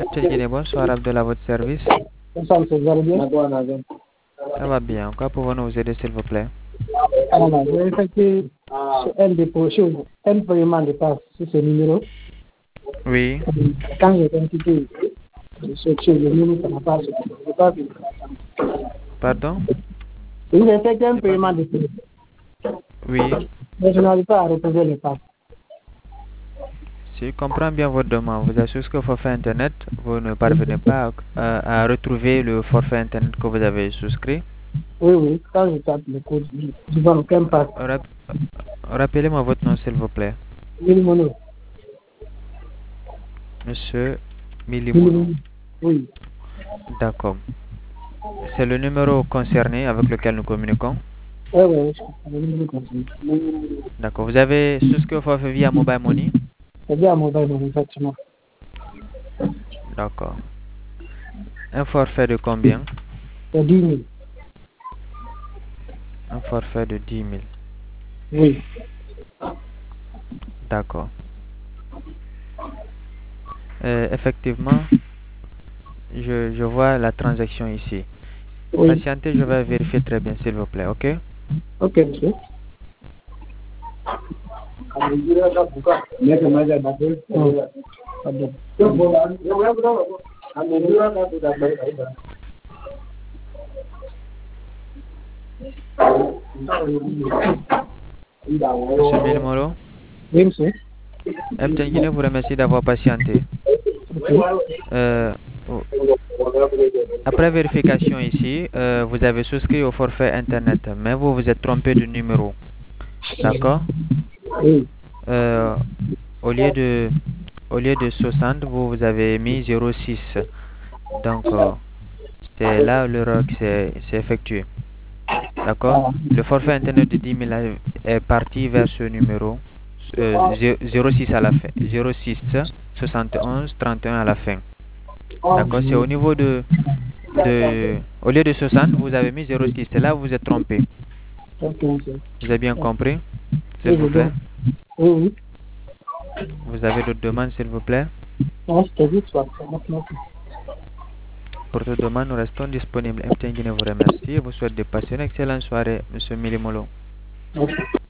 Guinée, bonsoir, Abdel à votre service. Bonsoir, monsieur, vous allez bien? Ça va bien. Quoi pouvons-nous vous aider, s'il vous plaît? Alors, j'ai effectué un dépôt, un paiement de passe sur ce numéro. Oui. Quand j'ai identifié sur le numéro, ça n'a pas vu. Pardon? J'ai effectué un paiement de passe. Oui. Mais je n'arrive pas à retrouver le passe. Si je comprends bien votre demande, vous avez souscrit au forfait Internet, vous ne parvenez pas à retrouver le forfait Internet que vous avez souscrit. Oui, quand je tape le code, je vois aucun passe. Rappelez-moi votre nom, s'il vous plaît. Milimono. Monsieur Milimono. Oui. D'accord. C'est le numéro concerné avec lequel nous communiquons. Oui, D'accord. Vous avez souscrit au forfait via Mobile Money? c'est bien mobile money, effectivement. D'accord. Un forfait de combien? C'est 10 000. Un forfait de 10 000. Oui. D'accord. Effectivement, je vois la transaction ici. Oui. Patientez, je vais vérifier très bien, s'il vous plaît, ok? Ok, monsieur. Monsieur Milmolo, Oui, monsieur. FTN Guinée vous remercie d'avoir patienté. Après vérification ici, vous avez souscrit au forfait Internet, mais vous vous êtes trompé de numéro. D'accord? Oui. Au lieu de 60, vous avez mis 06. Donc, c'est là l'erreur qui s'est effectuée. D'accord? Le forfait Internet de 10 000 est parti vers ce numéro. 06 à la fin. 06 71 31 à la fin. D'accord? C'est au niveau au lieu de 60, vous avez mis 06. C'est là où vous êtes trompé. Ok, monsieur. Vous avez bien compris? S'il Oui, vous plaît. oui, oui. Vous avez d'autres demandes, s'il vous plaît? Non, c'était juste ça. Maintenant. Pour toute demande, nous restons disponibles. MTN Guinée vous remercie et vous souhaite de passer une excellente soirée, Monsieur Milimolo. Merci.